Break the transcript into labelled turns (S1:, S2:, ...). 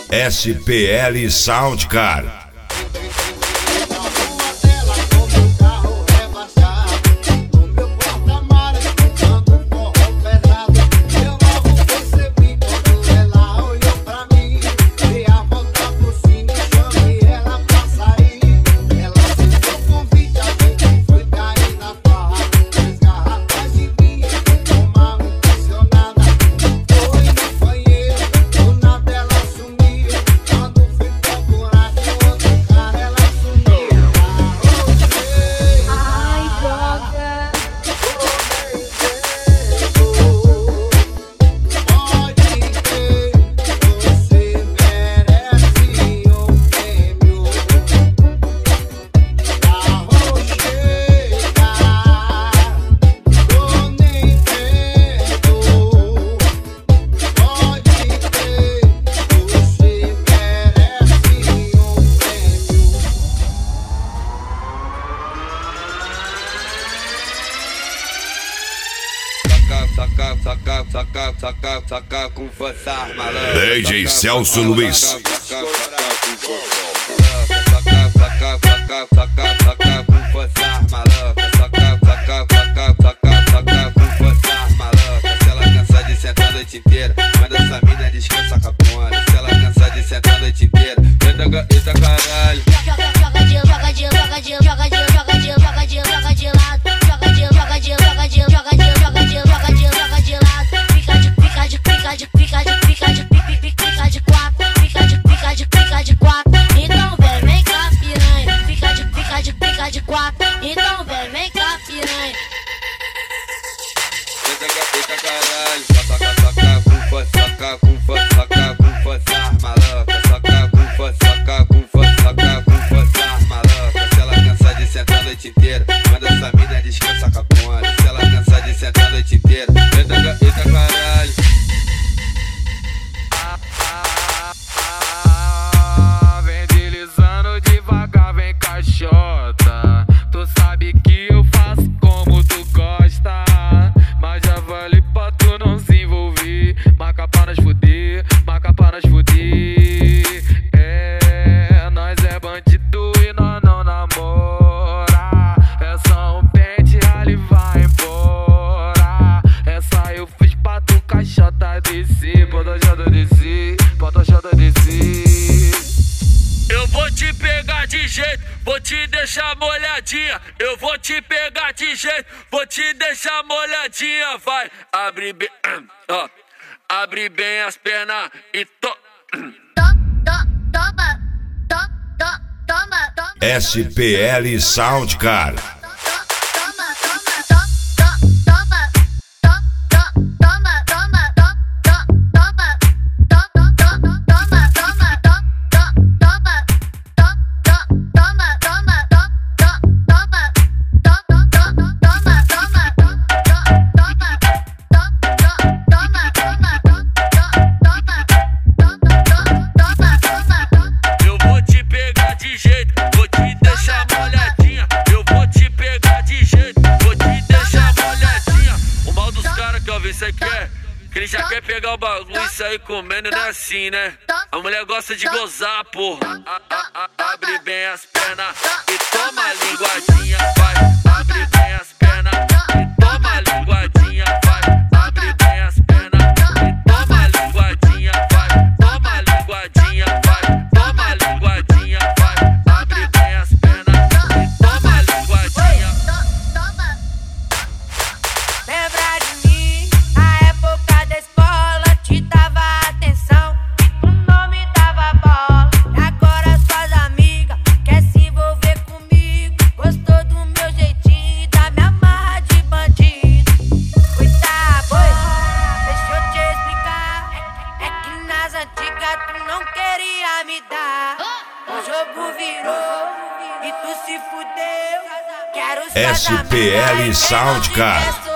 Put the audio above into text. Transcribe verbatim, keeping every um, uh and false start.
S1: S P L Sound, cara.
S2: Saca, saca, saca, saca, saca com força, malandro.
S1: D J Celso Luiz.
S2: Saca, saca, saca, saca, saca, saca com força, malandro. Saca, saca, saca, saca, saca com força, malandro. Se ela cansa de sentar a noite inteira, manda essa mina descansa com a pona. Se ela cansa de sentar a noite inteira, eita, eita caralho.
S3: Joga de, joga de, joga de, joga de, joga de, joga de, joga de lado. Joga de, joga de, joga de, joga de, joga de, joga de, joga de lado. Fica de, fica de, fica de, fica de, fica de, fica de quatro. Fica de, fica de, fica de quatro. Então vem, vem cá, piranha. Fica de, fica de, fica de quatro. Então vem, vem cá, piranha.
S2: Eita caralho. Saca, saca com força, saca com força, saca com força, malandro. Saca com força, saca com força, saca com força, malandro. Se ela cansa de sentar a noite inteira, manda essa mina descansa com a pona. Se ela cansa de sentar a noite inteira, eita, eita caralho.
S4: Vem deslizando devagar, vem caixota. Tu sabe que eu faço como tu gosta, mas já vale pra tu não se envolver. Marca pra nós fuder, marca pra nós fuder. É, nós é bandido e nós não namora. É só um pente, ali vai embora. Essa eu fiz pra tu caixota descer. Bota a jota descer, bota a jota descer. Eu vou te pegar de jeito, vou te deixar molhadinha. Eu vou te pegar de jeito, vou te deixar molhadinha. Vai, abre bem, ó, abre bem as pernas e to.
S3: Toma, toma, toma, toma, toma.
S1: S P L Sound, cara.
S4: Você quer? Que ele já quer pegar o bagulho e sair comendo, não é assim, né? A mulher gosta de gozar, porra. A, a, a, abre bem as pernas e toma a linguadinha, vai. Abre bem as pernas e toma a linguadinha, vai. Abre bem as pernas e toma a linguadinha, vai. Toma a linguadinha, vai. Toma a linguadinha, vai. Abre bem as pernas e toma a linguadinha.
S5: Lembra de mim? Te dava atenção e tu não me dava bola. E agora suas amigas quer se envolver comigo. Gostou do meu jeitinho e da minha marra de bandido. Cuidado, boi, deixa eu te explicar. É, é que nas antigas tu não queria me dar. O jogo virou e tu se fudeu. Quero
S1: S P L Sound, cara.